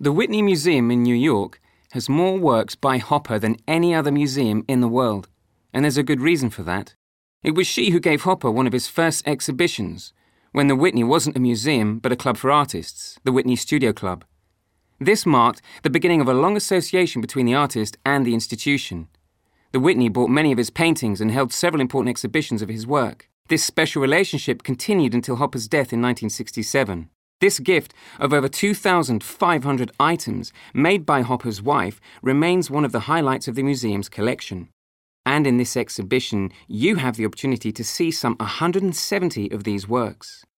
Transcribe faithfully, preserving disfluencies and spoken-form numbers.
The Whitney Museum in New York has more works by Hopper than any other museum in the world, and there's a good reason for that. It was she who gave Hopper one of his first exhibitions, when the Whitney wasn't a museum but a club for artists, the Whitney Studio Club. This marked the beginning of a long association between the artist and the institution. The Whitney bought many of his paintings and held several important exhibitions of his work. This special relationship continued until Hopper's death in nineteen sixty-seven. This gift of over two thousand five hundred items made by Hopper's wife remains one of the highlights of the museum's collection. And in this exhibition, you have the opportunity to see some one hundred seventy of these works.